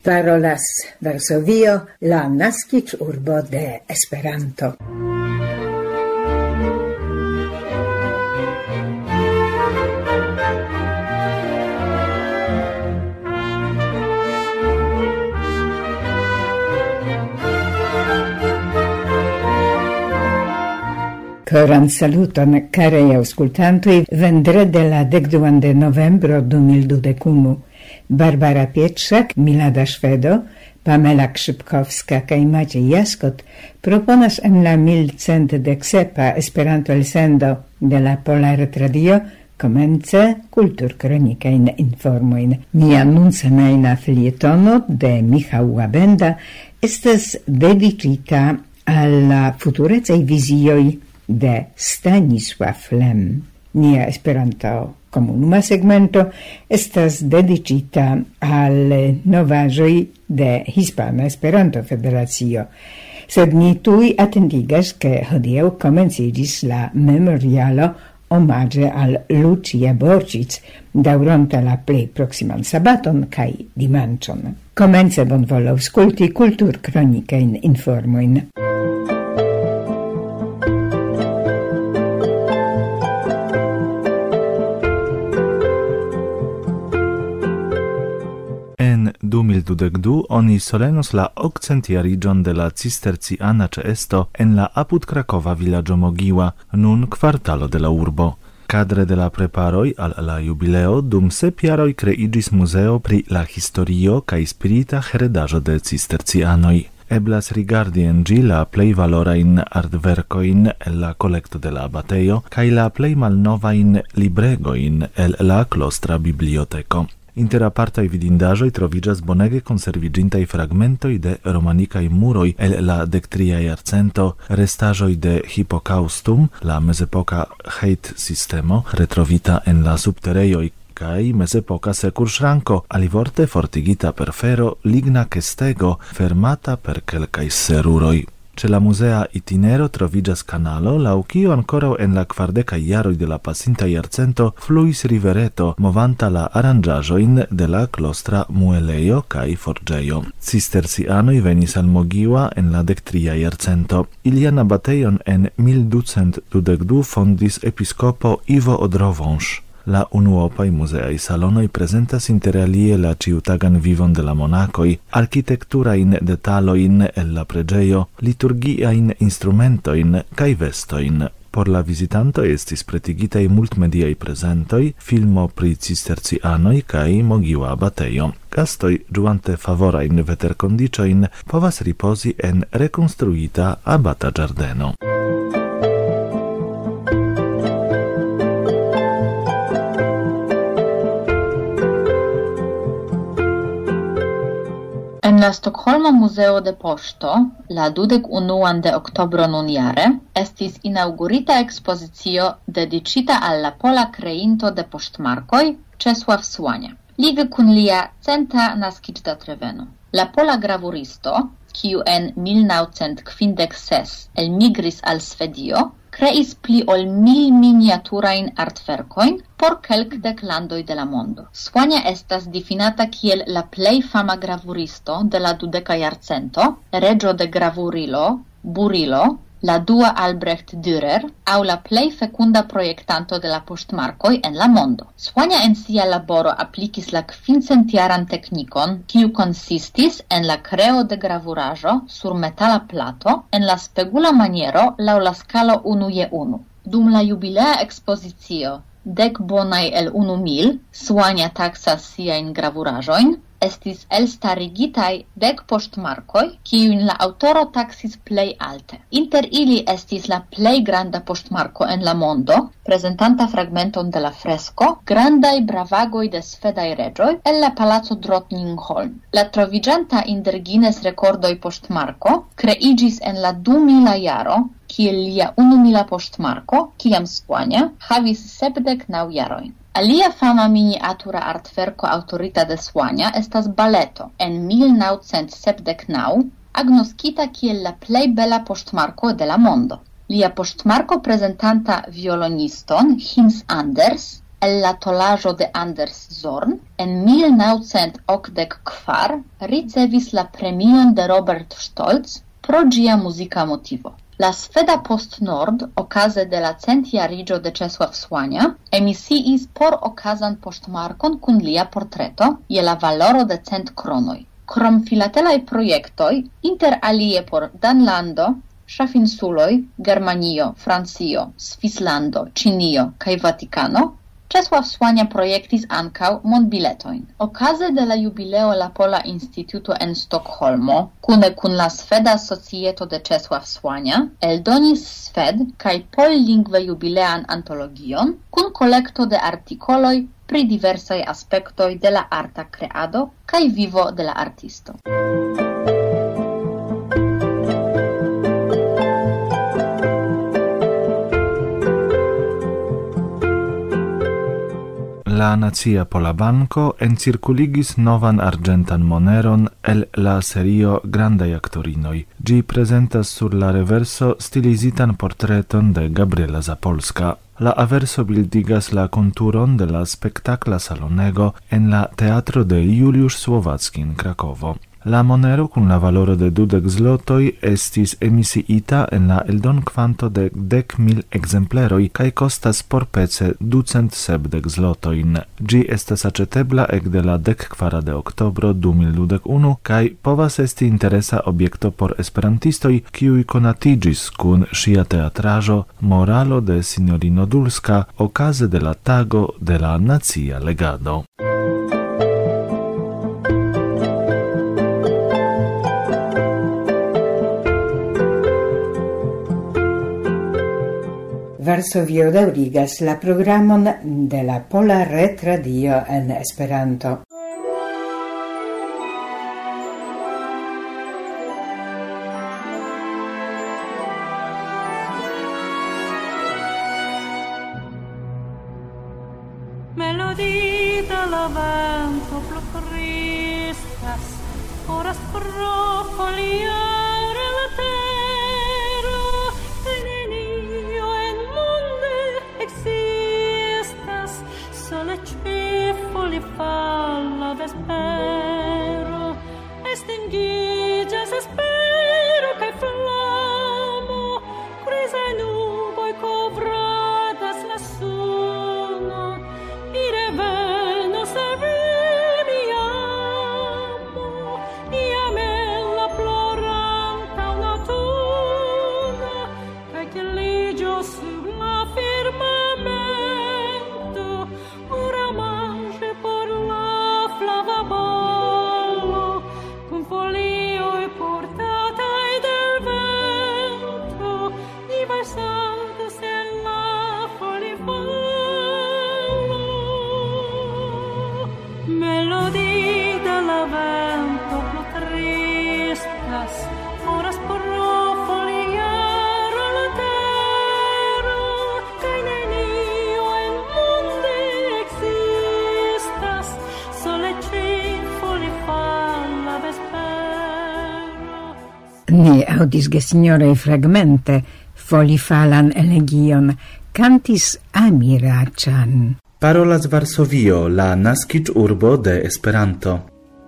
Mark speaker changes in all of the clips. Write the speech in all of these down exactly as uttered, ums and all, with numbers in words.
Speaker 1: Parolas Varsovio, la naskiĝurbo de Esperanto. Coran saluton, carei auscultantui, vendrede la decduan de novembro du mil dudek unu. Barbara Pietrzak, Milada Szwedo, Pamela Krzypkowska kaj Maciej Jaskot proponas en la mil cent dek sepa Esperanto elsendo de la Pola Retradio komence kulturkronikajn informojn. Nia nuncemajna felietono de Michał Łabęda estas dedicita al la futurecaj vizioj de Stanisław Lem. Nia Esperanto komunuma segmento estas dedicita al novaĵoj de Hispana Esperanto Federacio. Sed ni tuj atendigas, ke hodiaŭ komenciĝis la memorialo omaĝe al Lucia Borčić, daŭronta la plej proksiman sabaton kaj dimanĉon. Komence bonvolu aŭskulti kulturkronikajn informojn.
Speaker 2: du mil dudek du oni solenos la okcentiariĝon de la cisterciana ĉeesto en la apud Krakowa vilaĝo Mogiła, nun kvartalo de la urbo. Kadre de la preparoj al la jubileo dum sep jaroj kreiĝis muzeo pri la historio kaj spirita heredaĵo de cistercianoj. Eblas rigardi en ĝi la plej valorajn artverkojn el la kolekto de la abatejo kaj la plej malnovajn libregojn el la klostra biblioteko. Inter apartaj vidindaĵoj troviĝas bonege konserviĝintaj fragmentoj de romanikaj muroj el la dektria jarcento, restaĵoj de Hippocaustum, la mezepoka hejt-sistemo retrovita en la subterejoj, kaj mezepoka sekurŝranko, alivorte fortigita per fero, ligna kestego, fermata per kelkaj seruroj. Ĉe la muzea itinero troviĝas kanalo, laŭ kiu ankoraŭ en la kvardekaj jaroj de la pasinta jarcento fluis rivereto, movanta la aranĝaĵojn de la klostra muelejo kaj forĝejo. Cistercianoj venis al Mogiła en la dektria jarcento. Ilian abatejon en mil ducent dudek du fondis episkopo Ivo Odrowąż. La unuopaj muzeaj salonoj prezentas inter alie la ĉiutagan vivon de la monakoj, arkitekturajn detalojn el la preĝejo, liturgiajn instrumentojn kaj vestojn. Por la vizitantoj estis pretigitaj multmediaj prezentoj, filmo pri cistercianoj kaj Mogiła abatejo. Gastoj, ĝuante favorajn veterkondiĉojn, povas ripozi en rekonstruita abata ĝardeno.
Speaker 3: En la Stokholma Muzeo de Poŝto, la dudek unuan de oktobro nunjare, estis inaŭgurita ekspozicio dediĉita al la pola kreinto de poŝtmarkoj, Czesław Słania, lige kun lia centa naskiĝdatreveno. La pola gravuristo, kiu en mil naŭcent kvindek ses elmigris al Svedio, kreis pli ol mil miniaturajn artverkojn por kelkdek landoj de la mondo. Słania estas difinata kiel la plej fama gravuristo de la dudeka jarcento, reĝo de gravurilo, Burilo, la dua Albrecht Dürer, aŭ la plej fekunda projektanto de la poŝtmarkoj en la mondo. Słania en sia laboro aplikis la kvincentjaran teknikon, kiu konsistis en la kreo de gravuraĵo sur metala plato en la spegula maniero laŭ la skalo unu je unu. Dum la jubilea ekspozicio Dek bonaj el unu mil, Słania taksas siajn gravuraĵojn, estis elstarigitaj dek poŝtmarkoj, kiujn la aŭtoro taksis plej alte. Inter ili estis la plej granda poŝtmarko en la mondo, prezentanta fragmenton de la fresko Grandaj bravagoj de svedaj reĝoj el la palaco Drottningholm. La troviĝanta inter Guinness rekordoj poŝtmarko kreiĝis en la dumila jaro, kiel lia unumila poŝtmarko, kiam Słania havis sepdek naŭ jarojn. Alia fama miniatura artverko autorita de Słania estas Baleto, en mil naŭcent sepdek naŭ, agnoskita kiel la plej bela poŝtmarko de la mondo. Lia poŝtmarko prezentanta violoniston Hins Anders el la tolaĵo de Anders Zorn, en mil naŭcent okdek kvar ricevis la premion de Robert Stolz pro ĝia muzika motivo. La Sveda Post Nord, okaze de la centjariĝo de Czesław Słania, emisiis por okazan poŝtmarkon kun lia portreto je la valoro de cent kronoj. Krom filatelaj projektoj, inter alie por Danlando, Ŝafinsuloj, Germanio, Francio, Svislando, Ĉinio kaj Vatikano, Czesław Słania projektis ankaŭ mondbiletojn. Okaze de la jubileo la Pola Instituto en Stokholmo, kune kun la Sveda Societo de Czesław Słania, eldonis sved kaj pollingve jubilean antologion kun kolekto de artikoloj pri diversaj aspektoj de la arta kreado kaj vivo de la artisto.
Speaker 2: La Nacia Pola Banco encirculigis novan argentan moneron el la serio Grandaj Aktorinoj. Ĝi prezentas sur la reverso stilizitan portreton de Gabriela Zapolska. La averso bildigas la konturon de la spektakla salonego en la teatro de Juliusz Słowacki en Krakovo. La monero kun la valoro de dudek zlotoj estis emisiita en la eldonkvanto de dek mil ekzempleroj kaj kostas porpece ducent sepdek zlotojn. Ĝi estas aĉetebla ekde la dekkvara de oktobro du mil dudek unu kaj povas esti interesa objekto por esperantistoj, kiuj konatiĝis kun ŝia teatraĵo Moralo de Sinjorino Dulska okaze de la tago de la nacia legado.
Speaker 1: Varsovio daŭrigas la programon de la Pola Retradio en Esperanto.
Speaker 4: Melodie de la vento florista, horas pro foliare la terra, e nenio en monde existas, sole cifoli falla vespero, estingigas espero cae flamo, grise nuboi covradas la suno, ire venos e veniamo, iam ella ploranta un autunno, cae che ligio sub la firmamento, ora mange por la flava bollo, con folioi portatai del vento, diversantes en la folifollo. Melodie de la vento flutristas, horas por foliare la terra, cae nenio en monde existas, sole cifoli falla vespero.
Speaker 1: Ni audis gesignorei fragmente folifalan elegion, cantis Amiraĉan.
Speaker 5: Parolas Varsovio, la naskiĝurbo de Esperanto.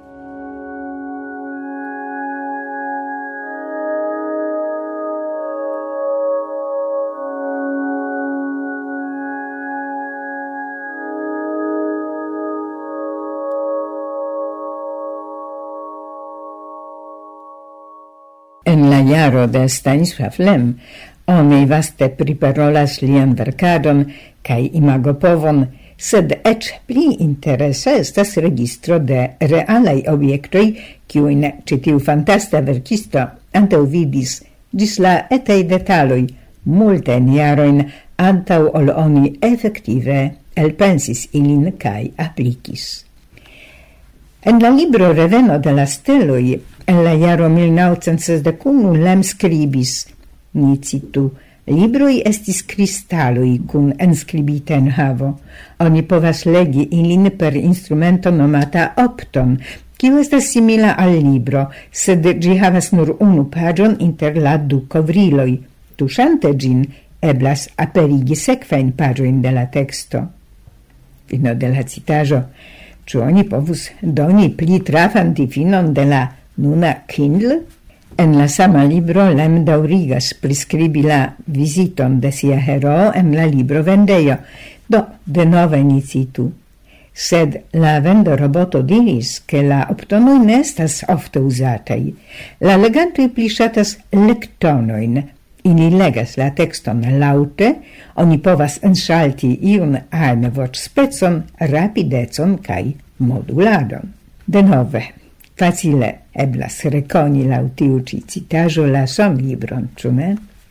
Speaker 1: En la jaro de Stanisław Lem, oni vaste priparolas lian verkadon kaj imagopovon, sed eĉ pli interesa estas registro de realaj objektoj, kiujn ĉi tiu fantasta verkisto antaŭvidis ĝis la etaj detaloj multajn jarojn antaŭ ol oni efektive elpensis ilin kaj aplikis. En la libro Reveno de la steloj en la jaro mil naŭcent sesdek unu Lem skribis, ni citu, libroi estis kristaloj kun enskribita enhavo. Oni povas legi ilin per instrumento nomata opton, kiu estas simila al libro, sed ĝi havas nur unu paĝon inter la du kovriloj. Tuŝante ĝin, eblas aperigi sekvajn paĝojn de la teksto. Fino de la citaĵo. Ĉu oni povus doni pli trafan difinon de la nuna Kindle? En la sama libro Lem daŭrigas priskribi la viziton de sia heroo en la librovendejo. Do, denove ni citu. Sed la vendoroboto diris, che la optonoi ne estas ofte usataj. La legantoj pli ŝatas lektonojn. Ili legas la tekston laŭte, oni povas enŝalti iun ajn voĉspecon, rapidecon kaj moduladon. Denove, facile eblas rekoni laŭ tiu ĉi citaĵo la sonlibron, ĉu ne?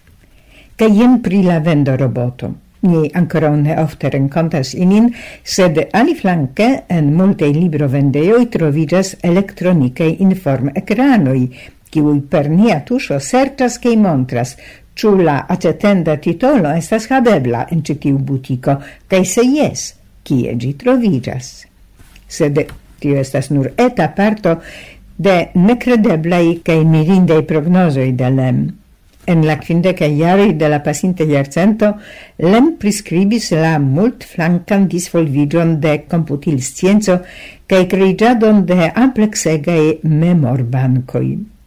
Speaker 1: Kaj jen pri la vendoroboto. Ni ancora ne ofte renkontas inin, sed aliflanke en multaj librovendejoj troviĝas elektronikaj informekranoj, kiuj per nia tuŝo serĉas kaj montras, ĉu la aĉetenda titolo estas havebla en ĉi tiu butiko, kaj se jes, kie ĝi troviĝas. Sed tio estas nur eta parto de nekredeblaj kaj mirindaj prognozoj de Lem. En la kvindekaj jaroj de la pasinta jarcento, Lem priskribis la multflankan disvolviĝon de komputilscienco kaj kreiĝadon de ampleksegaj memorbankoj.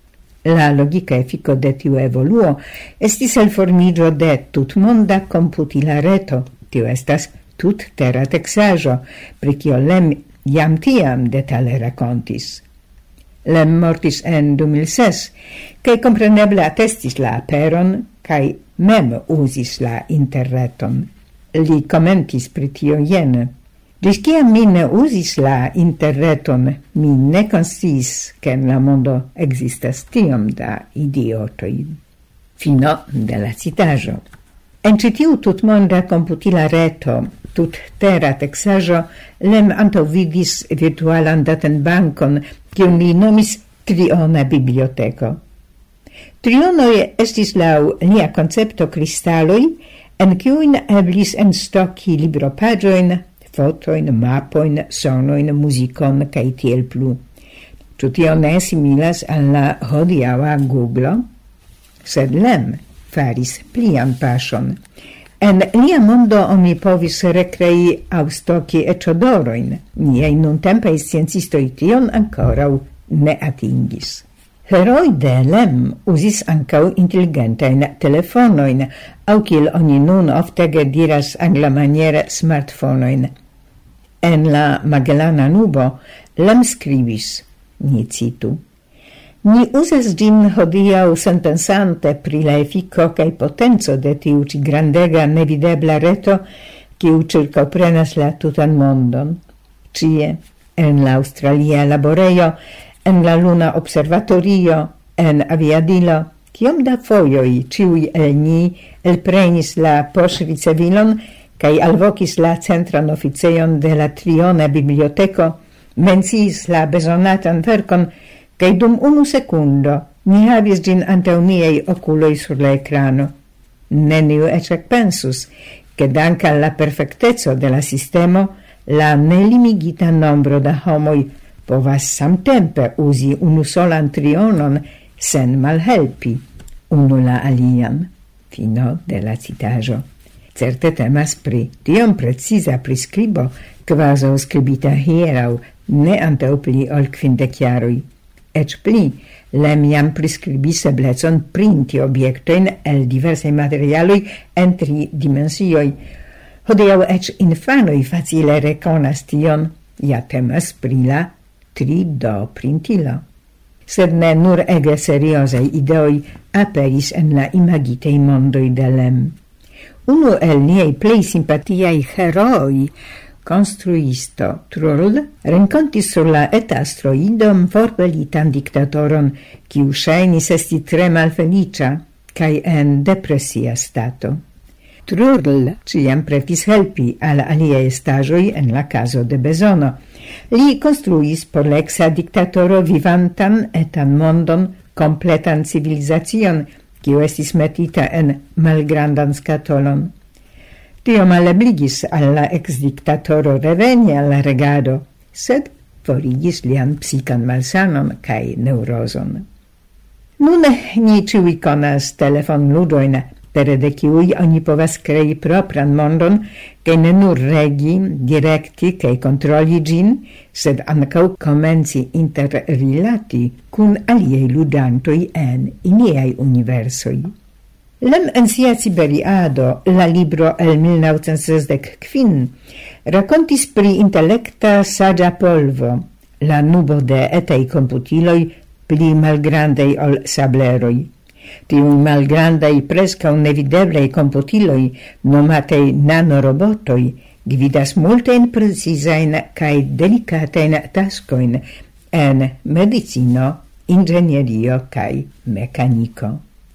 Speaker 1: La logika efiko de tiu evoluo estis elformiĝo de tutmonda komputila reto. Tio estas tuttera teksaĵo, pri kio Lem jam tiam detale rakontis. Lem mortis en du mil ses, kaj kompreneble atestis la aperon, kaj mem uzis la interreton. Li komentis pri tio jene. Ĝis kiam mi ne uzis la interreton, mi ne konsciis, ke en la mondo ekzistas tiom da idiotoj. Fino de la citaĵo. En ĉi tiu tutmonda komputila reto, tuttera teksaĵo, Lem antaŭvidis virtualan datenbankon, kiun li nomis triona biblioteko. Trionoj estis laŭ lia koncepto kristaloj, en kiujn eblis enstoki libropaĝojn, fotojn, mapojn, sonojn, muzikon kaj tiel plu. Ĉu tio ne similas al la hodiaŭa Google? Sed Lem faris plian paŝon. En lia mondo oni povis rekrei aŭ stoki eĉ odorojn. Niaj nuntempaj sciencistoj tion ankoraŭ ne atingis. Heroj de Lem uzis ankaŭ inteligentajn telefonojn, aŭ kiel oni nun oftege diras anglamaniere smartfonojn. En la Magellana Nubo Lem skribis, ni citu, ni uzas ĝin hodiaŭ senpensante pri la efiko kaj potenco de tiu ĉi grandega nevidebla reto, kiu ĉirkaŭprenas la tutan mondon. Ĉie, en la aŭstralia laborejo, en la luna observatorio, en aviadilo, kiom da fojoj ĉiuj el ni elprenis la poŝricevilon kaj alvokis la centran oficejon de la triona biblioteko, menciis la bezonatan verkon, kaj dum unu sekundo ni havis ĝin antaŭ niaj okuloj sur la ekrano. Neniu eĉ ekpensus, ke dank al la perfekteco de la sistemo, la nelimigita nombro da homoj povas samtempe uzi unu solan trionon sen malhelpi unu la alian. Fino de la citaĵo. Certe temas pri tiom preciza priskribo, kvazaŭ skribita hieraŭ, ne antaŭ pli ol kvindek jaroj. Ec pli, Lem jam priskribis eblecon printi objektojn el diversaj materialoj en tri dimensioj. Hodiaŭ eĉ infanoj facile rekonas tion, ja temas pri la tri D printilo. Sed ne nur ege seriozaj ideoj aperis en la imagitaj mondoj de Lem. Unu el niaj plej simpatiaj herooj, konstruisto Trull, renkontis sur la eta asteroidon forpelitan diktatoron, kiu ŝajnis esti tre malfeliĉa kaj en depresia stato. Trull ĉiam pretis helpi al aliaj estaĵoj en la kazo de bezono. Li konstruis por la eksa diktatoro vivantan etan mondon, kompletan civilizacion, kiu estis metita en malgrandan skatolon. Tio malebligis al la ex-diktatoro reveni al la regado, sed forigis lian psikan malsanon kaj neurozon. Nun ni ĉiuj konas telefonludojn, pere de kiuj oni povas krei propran mondon, kaj ne nur regi, direkti kaj kontroli ĝin, sed ankaŭ komenci interrilati kun aliaj ludantoj en iliaj universoj. Lem en sia Ciberiado, la libro el mil novcent sesdek kvin, rakontis pri intelekta saĝa polvo, la nubo de etaj komputiloj pli malgrandaj ol sableroj. Tiuj malgrandaj preskaŭ nevideblaj komputiloj, nomatej nanorobotoj, gvidas multajn precizajn kaj delikatajn taskojn en medicino, inĝenierio kaj mekaniko.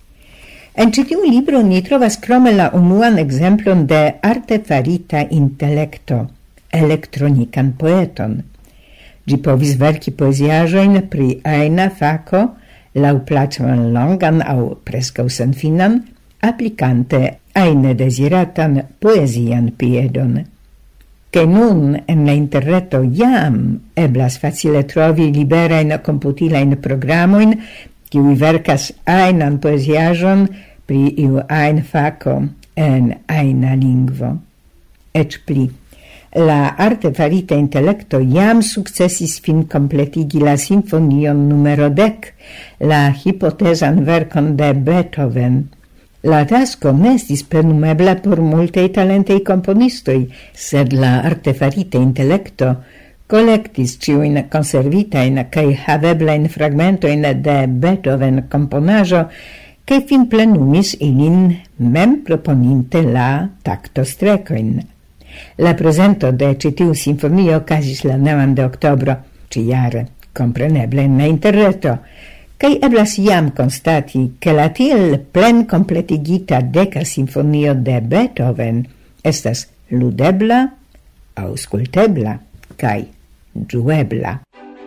Speaker 1: En ĉi tiu libro ni trovas krome la unuan ekzemplon de artefarita intelekto, elektronikan poeton. Ĝi povis verki poeziaĵojn pri ajna fako, laŭ plaĉon longan aŭ preskaŭ senfinan, aplikante ajne deziratan poezian piedon. Ke nun en la interreto jam eblas facile trovi liberajn komputilajn programojn, kiuj verkas ajnan poeziaĵon pri iu ajn fako en ajna lingvo. Eĉ pli, la artefarita intelekto jam sukcesis finkompletigi la simfonion numero dek, la hipotezan verkon de Beethoven. La tasko ne estis plenumebla por multaj talentaj komponistoj, sed la artefarita intelekto collectis ciuin conservitain cae haveblain fragmentoin de Beethoven componajo, cae fin plenumis ilin mem proponinte la taktostrecoin. La presento de citiu sinfonio casis la nevan de octobro, ciare, compreneble in la interreto, cae eblas iam constati che la tiel plen completigita deca sinfonio de Beethoven estas ludebla, auscultebla, cae giuebla.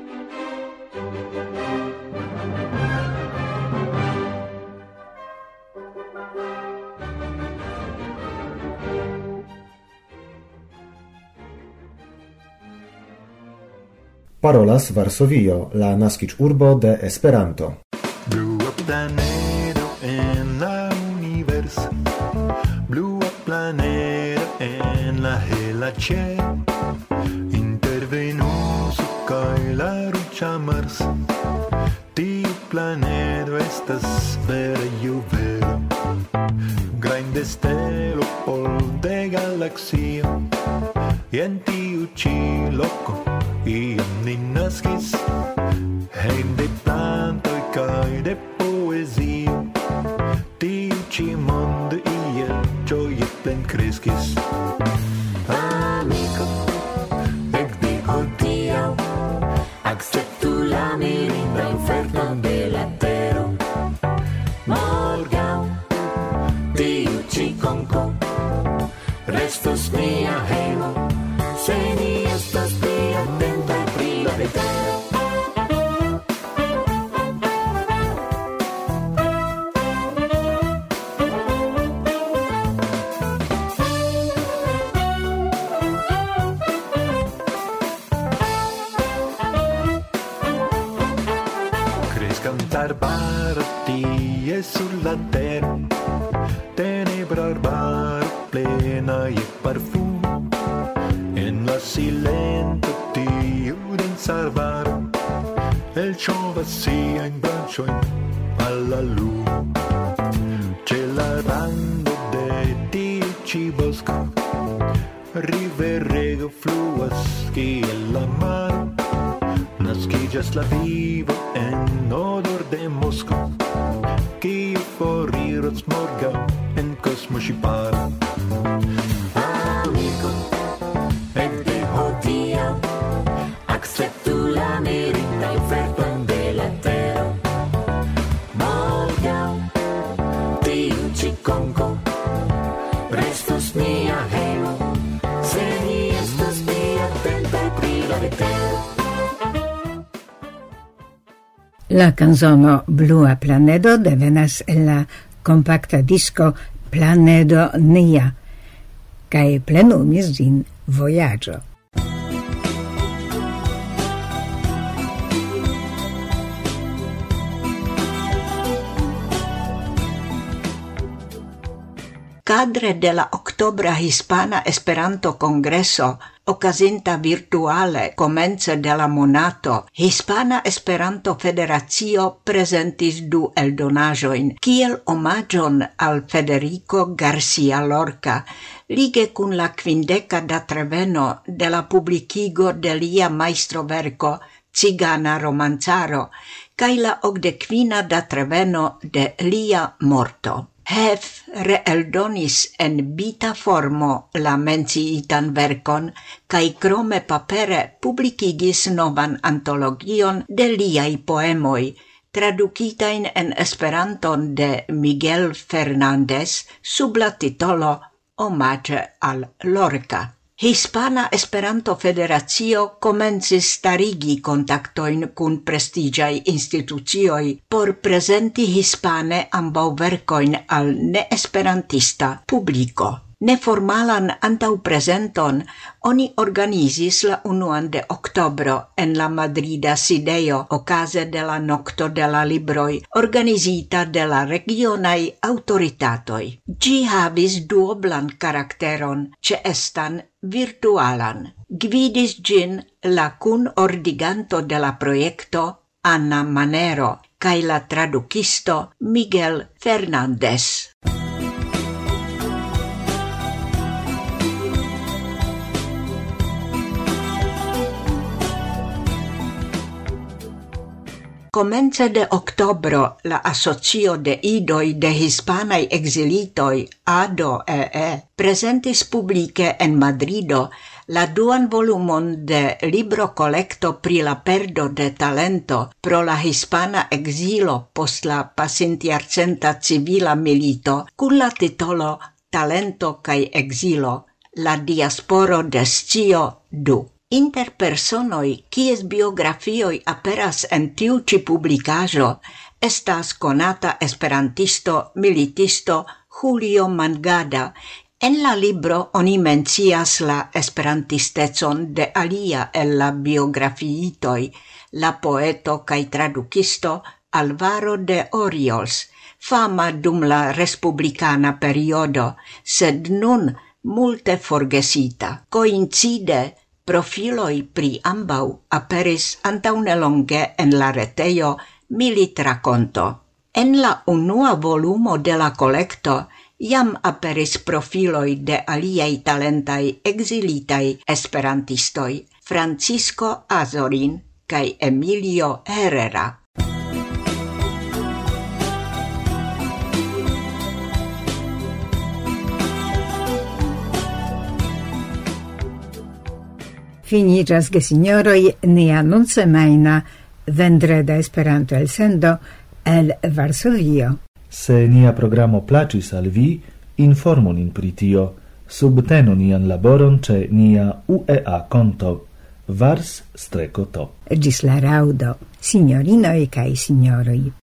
Speaker 6: Parolas Varsovio, la naskiĝurbo de Esperanto.
Speaker 7: Blua planedo en la universo, blua planedo en la hela cielo, inter Venuso kaj la ruĝa Mars. Tiu planedo estas vere juvelo, grande stelo ol de galaksio. Jen tiu ĉi loko iam ni naskis, hejm de plantoj kaj de poezio. Tiu ĉi mondo iel ĝoje plenkreskis. Amiko, ekde hodiaŭ akceptu la mirindan oferton de la tero. Morgaŭ tiu ĉi konko restos mia hejmo, se ni estas pli atentaj pri la vetero. Crescant arbaro tie sur la tero, tenebra arbaro plena je parfumo. En la silento tiu densa arbaro elĉovas siajn branĉojn al la lumo. Ĉe la rando de tiu ĉi bosko riverego fluas kiel la maro. Naskiĝas la vivo en odor de Moskvo, kiu foriros morgaŭ en kosmoŝiparo. Amiko, ekde hodiaŭ akceptu la mirindan oferton de la tero. Morgaŭ tiu ĉi konko restos mia hejmo, se ni estas pli atentaj pri la vetero.
Speaker 1: La canzono Blua Planedo devenas el la compacta disco Planedo Nia, cae plenumis ĝin Vojaĝo.
Speaker 8: Cadre de la Octobra Hispana Esperanto Congreso, okazinta virtuale komence de la monato, Hispana Esperanto Federacio presentis du eldonaĵojn kiel omaĝon al Federico Garcia Lorca, lige kun la kvindeka datreveno de la publikigo de lia majstroverko Cigana romancaro, kaj la okdekvina datreveno de lia morto. Hef reeldonis en bita formo la menciitan verkon, kaj krome papere publikigis novan antologion de liaj poemoj, tradukitajn en Esperanton de Miguel Fernández sub la titolo Omaĝe al Lorca. Hispana Esperanto Federacio komencis starigi kontaktojn kun prestiĝaj institucioj por prezenti hispane ambaŭ verkojn al neesperantista publiko. Neformalan antaŭprezenton oni organizis la unuan de oktobro en la madrida sidejo okaze de la Nokto de la Libroj organizita de la regionaj aŭtoritatoj. Ĝi havis duoblan karakteron, ĉeestan virtualan. Gvidis ĝin la kunordiganto de la projekto Anna Manero kaj la tradukisto Miguel Fernández. Komence de oktobro la Asocio de Idoj de Hispanaj Ekzilitoj A D O-E E prezentis publike en Madrido la duan volumon de librokolekto pri la perdo de talento pro la hispana ekzilo post la pasintjarcenta civila milito kun la titolo Talento kaj ekzilo, la diasporo de scio du. Inter personoj, kies biografioj aperas en tiu ĉi publikaĵo, estas konata esperantisto, militisto Julio Mangada. En la libro oni mencias la esperantistecon de alia el la biografiitoj, la poeto kaj tradukisto Alvaro de Oriols, fama dum la respublikana periodo, sed nun multe forgesita. Koincide profiloj pri ambaŭ aperis antaŭnelonge en la retejo Militrakonto. En la unua volumo de la kolekto jam aperis profiloj de aliaj talentaj ekzilitaj esperantistoj, Francisco Azorin kaj Emilio Herrera.
Speaker 1: Finiĝas, gesinjoroj, nia nuncsemajna vendreda Esperanto elsendo el Varsovio.
Speaker 2: Se nia programo plaĉis al vi, informu nin pri tio. Subtenu nian laboron ĉe nia U E A konto Vars-to.
Speaker 1: Ĝis la raŭdo, sinjorinoj kaj sinjoroj.